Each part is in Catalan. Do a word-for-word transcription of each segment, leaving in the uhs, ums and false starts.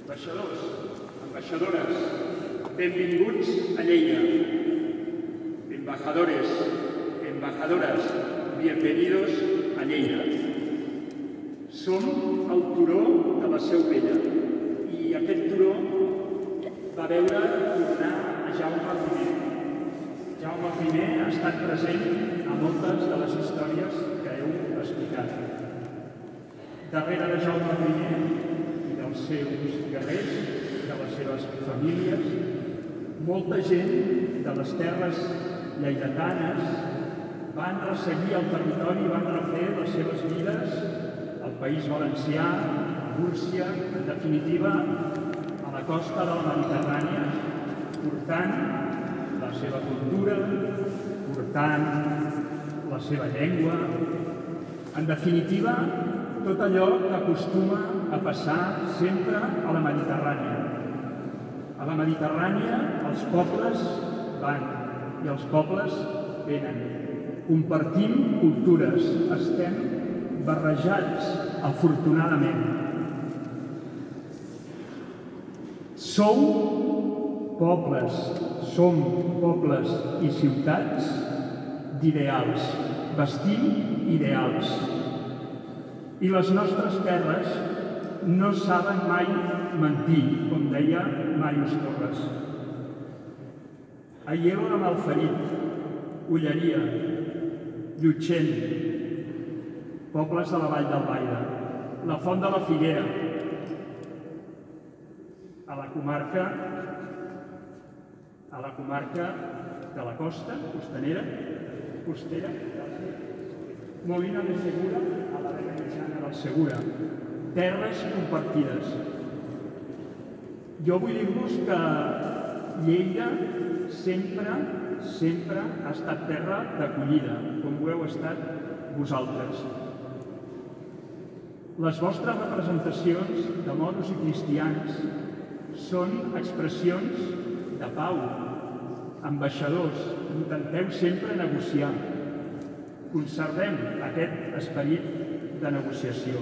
Ambaixadors, ambaixadores, benvinguts a Lleida. Embajadores, embajadoras, bienvenidos a Lleida. Som al turó de la Seu Vella i aquest turó va veure tornar a Jaume primer. Jaume primer ha estat present a moltes de les històries que heu explicat. Darrere de Jaume primer i dels seus guerrers, de les seves famílies, molta gent de les terres lleidatanes van resseguir el territori i van refer les seves vides al País Valencià, a Múrcia, en definitiva, a la costa de la Mediterrània, portant la seva cultura, portant la seva llengua, en definitiva, tot allò que acostuma a passar sempre a la Mediterrània. A la Mediterrània els pobles van i els pobles venen. Compartim cultures, estem barrejats, afortunadament. Sou pobles, som pobles i ciutats d'ideals, vestim ideals. I les nostres terres no saben mai mentir, com deia Màrius Torres. Aielo de Malferit, Ulleria, Llutxent, pobles de la Vall d'Albaida, la Font de la Figuera, a la comarca, a la comarca de la costa, costanera, costera, Molina de Segura, a la Vega Mitjana del Segura, terres compartides. Jo vull dir-vos que Lleida sempre, sempre ha estat terra d'acollida, com ho heu estat vosaltres. Les vostres representacions de moros i cristians són expressions de pau. Ambaixadors, intenteu sempre negociar. Conservem aquest esperit de negociació.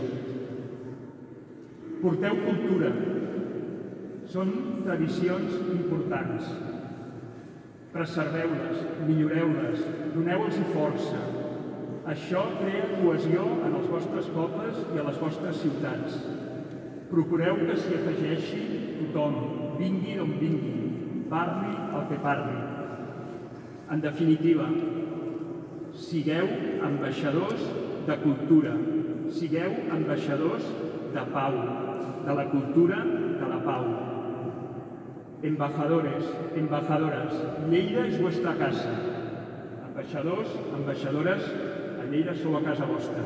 Porteu cultura. Són tradicions importants. Preserveu-les, milloreu-les, doneu-los força. Això crea cohesió en els vostres pobles i a les vostres ciutats. Procureu que s'hi afegeixi tothom, vingui d'on vingui, parli el que parli. En definitiva, sigueu ambaixadors de cultura, sigueu ambaixadors de pau, de la cultura de la pau. Embajadores, embajadoras, Lleida és vuestra casa. Ambaixadors, ambaixadores, a Lleida sou a casa vostra.